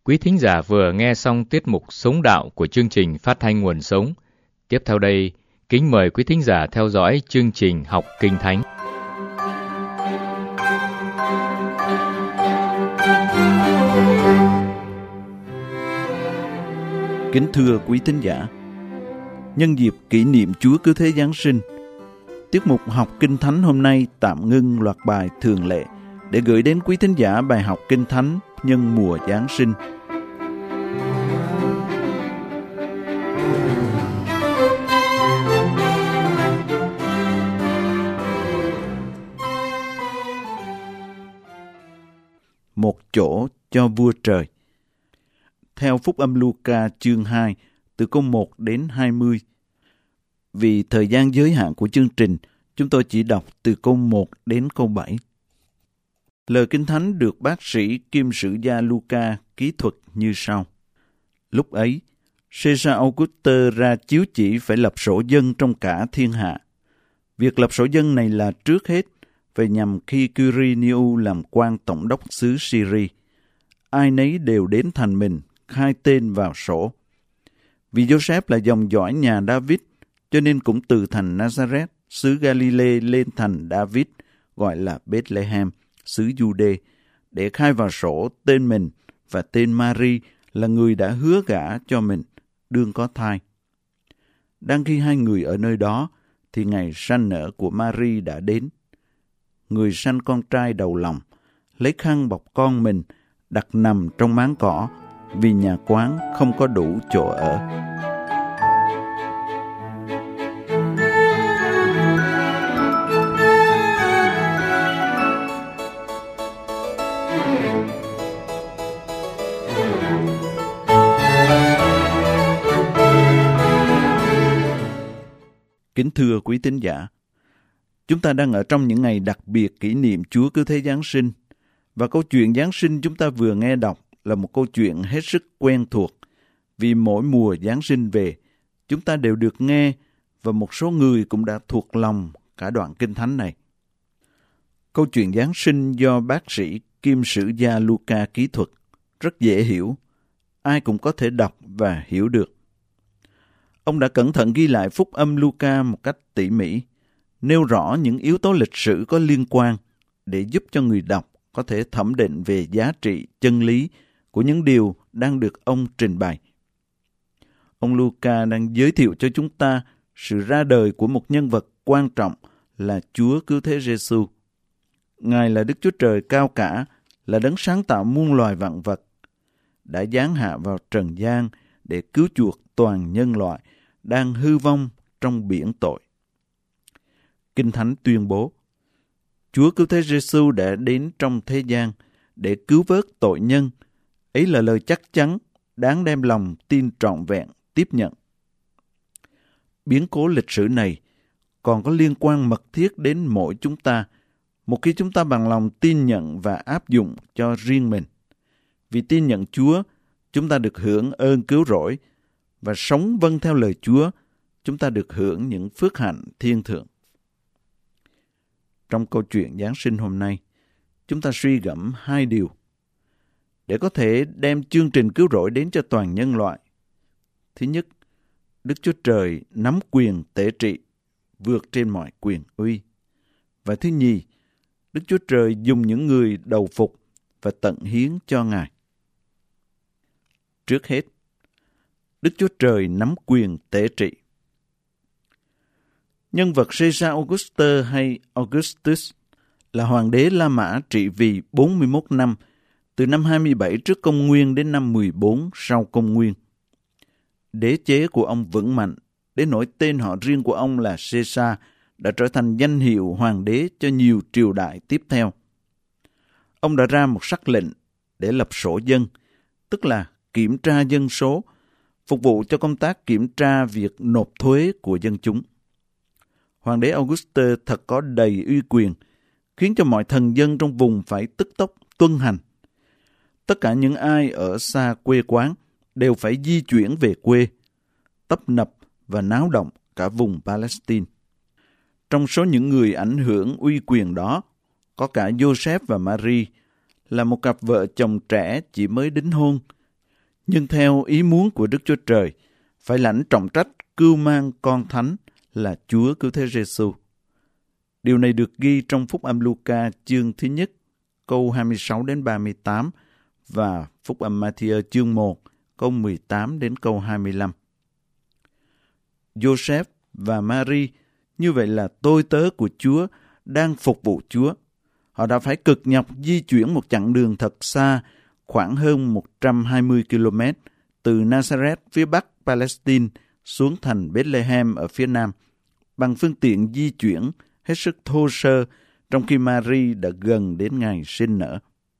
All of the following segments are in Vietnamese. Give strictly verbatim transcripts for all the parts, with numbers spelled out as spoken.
Quý thính giả vừa nghe xong tiết mục Sống Đạo của chương trình Phát thanh Nguồn Sống. Tiếp theo đây, kính mời quý thính giả theo dõi chương trình Học Kinh Thánh. Kính thưa quý thính giả, nhân dịp kỷ niệm Chúa Cứu Thế Giáng sinh, tiết mục Học Kinh Thánh hôm nay tạm ngưng loạt bài thường lệ để gửi đến quý thính giả bài học Kinh Thánh nhân mùa Giáng sinh. Một chỗ cho vua trời. Theo Phúc âm Luca chương hai, từ câu một đến hai mươi. Vì thời gian giới hạn của chương trình, chúng tôi chỉ đọc từ câu một đến câu bảy. Lời Kinh Thánh được bác sĩ kiêm sử gia Luca ký thuật như sau. Lúc ấy, Caesar Auguste ra chiếu chỉ phải lập sổ dân trong cả thiên hạ. Việc lập sổ dân này là trước hết phải nhằm khi Quirinius làm quan tổng đốc xứ Syria. Ai nấy đều đến thành mình, khai tên vào sổ. Vì Joseph là dòng dõi nhà David, cho nên cũng từ thành Nazareth, xứ Galilee lên thành David, gọi là Bethlehem, xứ Jude, để khai vào sổ tên mình và tên Mary là người đã hứa gả cho mình, đương có thai. Đang khi hai người ở nơi đó, thì ngày sanh nở của Mary đã đến. Người sanh con trai đầu lòng, lấy khăn bọc con mình, đặt nằm trong máng cỏ, vì nhà quán không có đủ chỗ ở. Kính thưa quý tín giả, chúng ta đang ở trong những ngày đặc biệt kỷ niệm Chúa Cứu Thế Giáng sinh, và câu chuyện Giáng sinh chúng ta vừa nghe đọc là một câu chuyện hết sức quen thuộc, vì mỗi mùa Giáng sinh về, chúng ta đều được nghe, và một số người cũng đã thuộc lòng cả đoạn Kinh Thánh này. Câu chuyện Giáng sinh do bác sĩ kiêm sử gia Luca ký thuật, rất dễ hiểu, ai cũng có thể đọc và hiểu được. Ông đã cẩn thận ghi lại phúc âm Luca một cách tỉ mỉ, nêu rõ những yếu tố lịch sử có liên quan để giúp cho người đọc có thể thẩm định về giá trị, chân lý của những điều đang được ông trình bày. Ông Luca đang giới thiệu cho chúng ta sự ra đời của một nhân vật quan trọng là Chúa Cứu Thế Giêsu. Ngài là Đức Chúa Trời cao cả, là đấng sáng tạo muôn loài vạn vật, đã giáng hạ vào trần gian để cứu chuộc toàn nhân loại đang hư vong trong biển tội. Kinh Thánh tuyên bố, Chúa Cứu Thế Giêsu đã đến trong thế gian để cứu vớt tội nhân. Ấy là lời chắc chắn, đáng đem lòng tin trọn vẹn tiếp nhận. Biến cố lịch sử này còn có liên quan mật thiết đến mỗi chúng ta, một khi chúng ta bằng lòng tin nhận và áp dụng cho riêng mình. Vì tin nhận Chúa, chúng ta được hưởng ơn cứu rỗi, và sống vâng theo lời Chúa, chúng ta được hưởng những phước hạnh thiên thượng. Trong câu chuyện Giáng sinh hôm nay, chúng ta suy gẫm hai điều để có thể đem chương trình cứu rỗi đến cho toàn nhân loại. Thứ nhất, Đức Chúa Trời nắm quyền tể trị, vượt trên mọi quyền uy. Và thứ nhì, Đức Chúa Trời dùng những người đầu phục và tận hiến cho Ngài. Trước hết, Đức Chúa Trời nắm quyền tể trị. Nhân vật Caesar Auguste hay Augustus là hoàng đế La Mã trị vì bốn mươi mốt năm, từ năm hai mươi bảy trước công nguyên đến năm mười bốn sau công nguyên. Đế chế của ông vững mạnh, đến nỗi tên họ riêng của ông là Caesar đã trở thành danh hiệu hoàng đế cho nhiều triều đại tiếp theo. Ông đã ra một sắc lệnh để lập sổ dân, tức là kiểm tra dân số, phục vụ cho công tác kiểm tra việc nộp thuế của dân chúng. Hoàng đế Auguste thật có đầy uy quyền, khiến cho mọi thần dân trong vùng phải tức tốc tuân hành. Tất cả những ai ở xa quê quán đều phải di chuyển về quê, tấp nập và náo động cả vùng Palestine. Trong số những người ảnh hưởng uy quyền đó, có cả Joseph và Mary, là một cặp vợ chồng trẻ chỉ mới đính hôn, nhưng theo ý muốn của Đức Chúa Trời, phải lãnh trọng trách cưu mang con thánh là Chúa Cứu Thế Giêsu. Điều này được ghi trong Phúc Âm Luca chương thứ nhất, câu hai mươi sáu đến ba mươi tám và Phúc Âm Ma-thi-ơ chương một, câu mười tám đến câu hai mươi lăm. Joseph và Mary như vậy là tôi tớ của Chúa đang phục vụ Chúa. Họ đã phải cực nhọc di chuyển một chặng đường thật xa, khoảng hơn một trăm hai mươi ki lô mét, từ Nazareth phía bắc Palestine xuống thành Bethlehem ở phía nam, bằng phương tiện di chuyển hết sức thô sơ, trong khi Mary đã gần đến ngày sinh nở.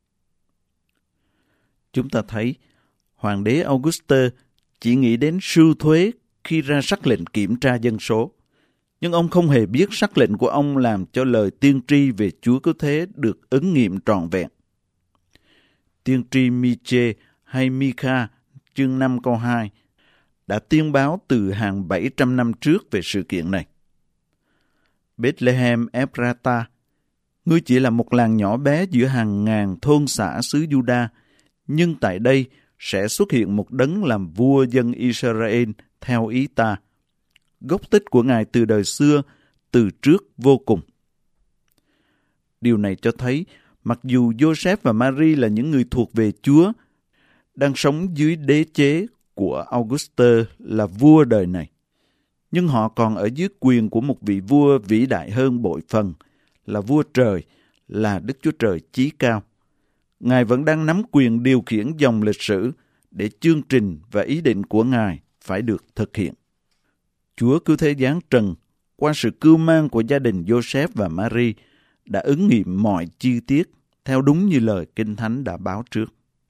Chúng ta thấy, Hoàng đế Auguste chỉ nghĩ đến sưu thuế khi ra sắc lệnh kiểm tra dân số, nhưng ông không hề biết sắc lệnh của ông làm cho lời tiên tri về Chúa Cứu Thế được ứng nghiệm trọn vẹn. Tiên tri Mi-chê hay Mi-kha chương năm câu hai đã tiên báo từ hàng bảy trăm năm trước về sự kiện này. Bethlehem Ephrata, ngươi chỉ là một làng nhỏ bé giữa hàng ngàn thôn xã xứ Juda, nhưng tại đây sẽ xuất hiện một đấng làm vua dân Israel theo ý ta. Gốc tích của Ngài từ đời xưa, từ trước vô cùng. Điều này cho thấy, mặc dù Joseph và Mary là những người thuộc về Chúa, đang sống dưới đế chế của Auguste là vua đời này, nhưng họ còn ở dưới quyền của một vị vua vĩ đại hơn bội phần, là vua trời, là Đức Chúa Trời chí cao. Ngài vẫn đang nắm quyền điều khiển dòng lịch sử để chương trình và ý định của Ngài phải được thực hiện. Chúa Cứu Thế giáng trần qua sự cưu mang của gia đình Joseph và Mary đã ứng nghiệm mọi chi tiết theo đúng như lời Kinh Thánh đã báo trước.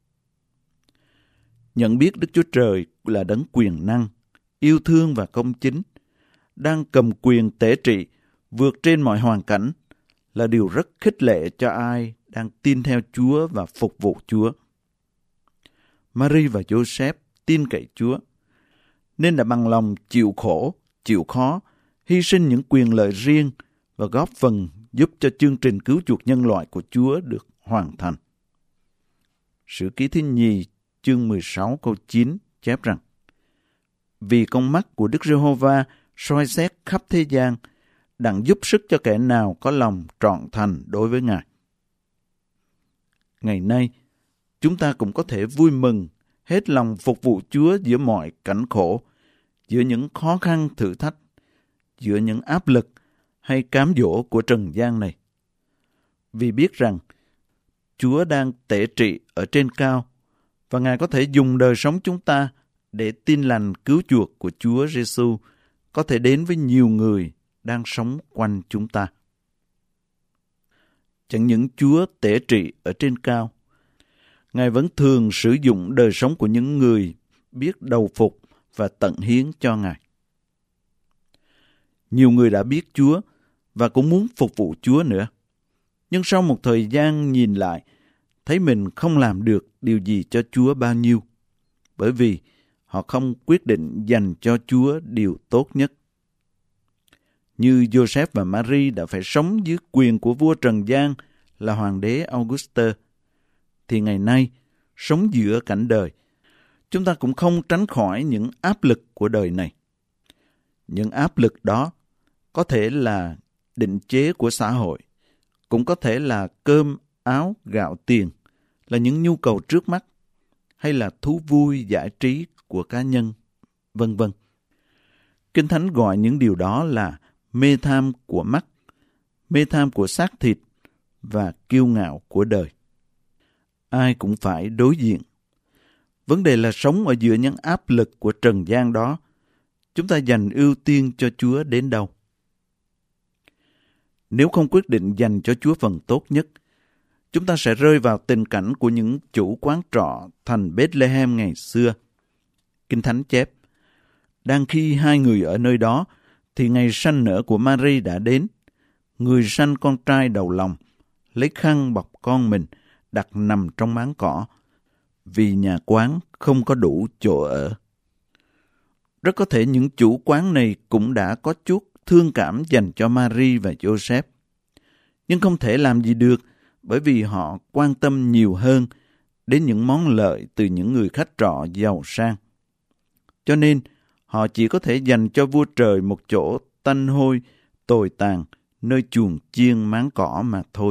Nhận biết Đức Chúa Trời là đấng quyền năng, yêu thương và công chính, đang cầm quyền tể trị vượt trên mọi hoàn cảnh là điều rất khích lệ cho ai đang tin theo Chúa và phục vụ Chúa. Mary và Joseph tin cậy Chúa, nên đã bằng lòng chịu khổ, chịu khó, hy sinh những quyền lợi riêng và góp phần giúp cho chương trình cứu chuộc nhân loại của Chúa được hoàn thành. Sử ký thứ nhì chương mười sáu câu chín chép rằng: Vì con mắt của Đức Giê-hô-va soi xét khắp thế gian, đặng giúp sức cho kẻ nào có lòng trọn thành đối với Ngài. Ngày nay, chúng ta cũng có thể vui mừng, hết lòng phục vụ Chúa giữa mọi cảnh khổ, giữa những khó khăn thử thách, giữa những áp lực hay cám dỗ của trần gian này. Vì biết rằng Chúa đang tể trị ở trên cao và Ngài có thể dùng đời sống chúng ta để tin lành cứu chuộc của Chúa Giêsu có thể đến với nhiều người đang sống quanh chúng ta. Chẳng những Chúa tể trị ở trên cao, Ngài vẫn thường sử dụng đời sống của những người biết đầu phục và tận hiến cho Ngài. Nhiều người đã biết Chúa và cũng muốn phục vụ Chúa nữa. Nhưng sau một thời gian nhìn lại, thấy mình không làm được điều gì cho Chúa bao nhiêu, bởi vì họ không quyết định dành cho Chúa điều tốt nhất. Như Joseph và Mary đã phải sống dưới quyền của vua Trần gian là Hoàng đế Auguste, thì ngày nay, sống giữa cảnh đời, chúng ta cũng không tránh khỏi những áp lực của đời này. Những áp lực đó có thể là định chế của xã hội, cũng có thể là cơm, áo, gạo, tiền, là những nhu cầu trước mắt, hay là thú vui, giải trí của cá nhân, vân vân. Kinh Thánh gọi những điều đó là mê tham của mắt, mê tham của xác thịt và kiêu ngạo của đời. Ai cũng phải đối diện. Vấn đề là sống ở giữa những áp lực của trần gian đó, chúng ta dành ưu tiên cho Chúa đến đâu? Nếu không quyết định dành cho Chúa phần tốt nhất, chúng ta sẽ rơi vào tình cảnh của những chủ quán trọ thành Bethlehem ngày xưa. Kinh Thánh chép, đang khi hai người ở nơi đó, thì ngày sanh nở của Mary đã đến. Người sanh con trai đầu lòng, lấy khăn bọc con mình, đặt nằm trong máng cỏ, vì nhà quán không có đủ chỗ ở. Rất có thể những chủ quán này cũng đã có chút thương cảm dành cho Mary và Joseph, nhưng không thể làm gì được, bởi vì họ quan tâm nhiều hơn đến những món lợi từ những người khách trọ giàu sang. Cho nên, họ chỉ có thể dành cho vua trời một chỗ tanh hôi, tồi tàn, nơi chuồng chiên máng cỏ mà thôi.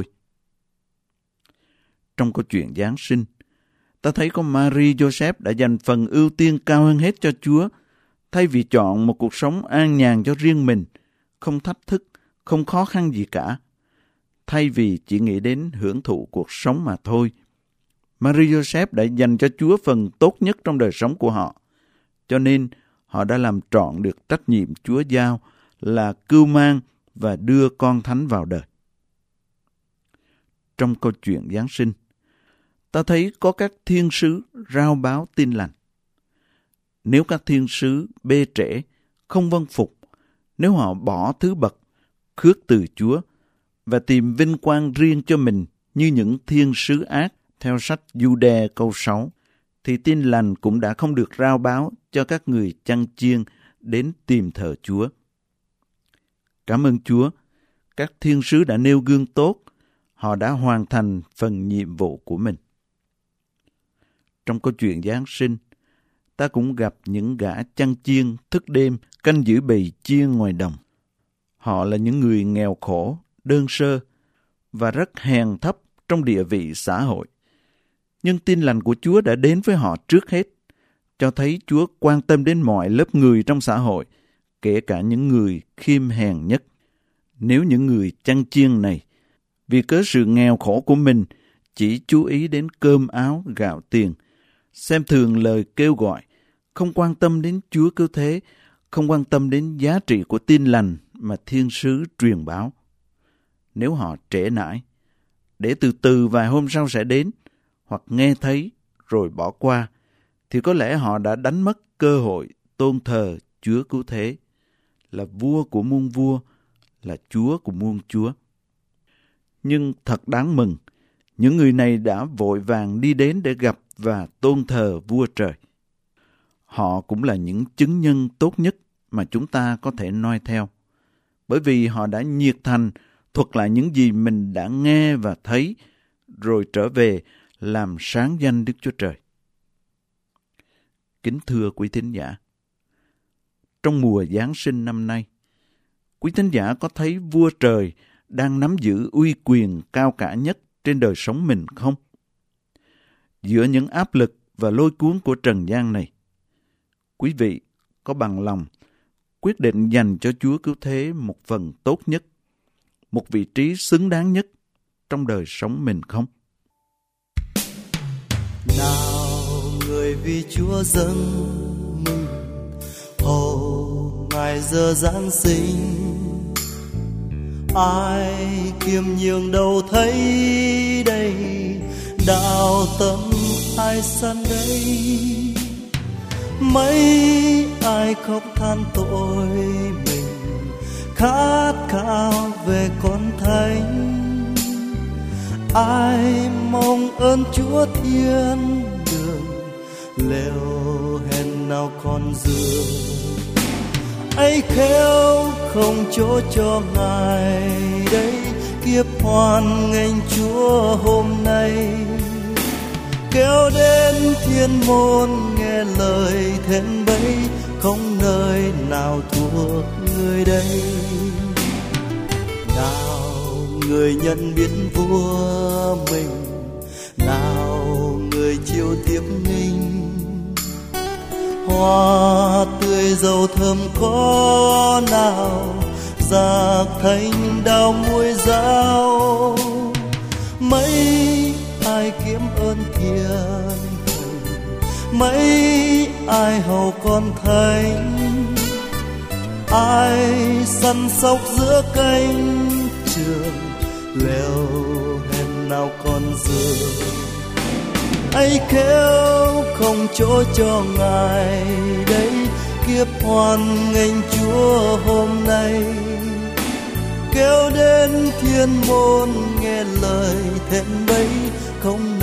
Trong câu chuyện Giáng sinh, ta thấy có Mary Joseph đã dành phần ưu tiên cao hơn hết cho Chúa, thay vì chọn một cuộc sống an nhàn cho riêng mình, không thách thức, không khó khăn gì cả. Thay vì chỉ nghĩ đến hưởng thụ cuộc sống mà thôi, Mary Joseph đã dành cho Chúa phần tốt nhất trong đời sống của họ. Cho nên, họ đã làm trọn được trách nhiệm Chúa giao là cưu mang và đưa con thánh vào đời. Trong câu chuyện Giáng sinh, ta thấy có các thiên sứ rao báo tin lành. Nếu các thiên sứ bê trễ, không vâng phục, nếu họ bỏ thứ bậc, khước từ Chúa và tìm vinh quang riêng cho mình như những thiên sứ ác theo sách Giu-đe câu sáu, thì tin lành cũng đã không được rao báo cho các người chăn chiên đến tìm thờ Chúa. Cảm ơn Chúa, các thiên sứ đã nêu gương tốt, họ đã hoàn thành phần nhiệm vụ của mình. Trong câu chuyện Giáng sinh, ta cũng gặp những gã chăn chiên thức đêm canh giữ bầy chiên ngoài đồng. Họ là những người nghèo khổ, đơn sơ và rất hèn thấp trong địa vị xã hội. Nhưng tin lành của Chúa đã đến với họ trước hết, cho thấy Chúa quan tâm đến mọi lớp người trong xã hội, kể cả những người khiêm hèn nhất. Nếu những người chăn chiên này, vì cớ sự nghèo khổ của mình, chỉ chú ý đến cơm áo gạo tiền, xem thường lời kêu gọi, không quan tâm đến Chúa cứu thế, không quan tâm đến giá trị của tin lành mà thiên sứ truyền báo. Nếu họ trễ nải, để từ từ vài hôm sau sẽ đến, hoặc nghe thấy rồi bỏ qua, thì có lẽ họ đã đánh mất cơ hội tôn thờ Chúa cứu thế, là vua của muôn vua, là Chúa của muôn chúa. Nhưng thật đáng mừng, những người này đã vội vàng đi đến để gặp và tôn thờ vua trời. Họ cũng là những chứng nhân tốt nhất mà chúng ta có thể noi theo, bởi vì họ đã nhiệt thành thuật lại những gì mình đã nghe và thấy, rồi trở về làm sáng danh Đức Chúa Trời. Kính thưa quý thính giả, trong mùa Giáng sinh năm nay, quý thính giả có thấy vua trời đang nắm giữ uy quyền cao cả nhất trên đời sống mình không? Giữa những áp lực và lôi cuốn của trần gian này, quý vị có bằng lòng quyết định dành cho Chúa cứu thế một phần tốt nhất, một vị trí xứng đáng nhất trong đời sống mình không? Nào người vì Chúa dâng mừng, hầu ngày giờ Giáng sinh, ai kiêm nhường đâu thấy đây, đạo tâm ai săn đây, mấy ai khóc than tội mình, khát khao về con thánh, ai mong ơn Chúa thiên đường, lều hèn nào còn giường, ấy khéo không chỗ cho Ngài đây, kiếp hoan nghênh Chúa hôm nay, kéo đến thiên môn nghe lời then bấy, không nơi nào thuộc người đây. Nào người nhận biết vua mình, nào người chiêu tiếp mình, hoa tươi dầu thơm có nào, giặc thanh đao muối dao, mấy ai kiếm ơn thiên thần, mấy ai hầu con thánh, ai săn sóc giữa cánh trường, lều hèn nào còn giường, ấy khéo không chỗ cho Ngài đây, kiếp hoan nghênh Chúa hôm nay, kéo đến thiên môn nghe lời then bấy, không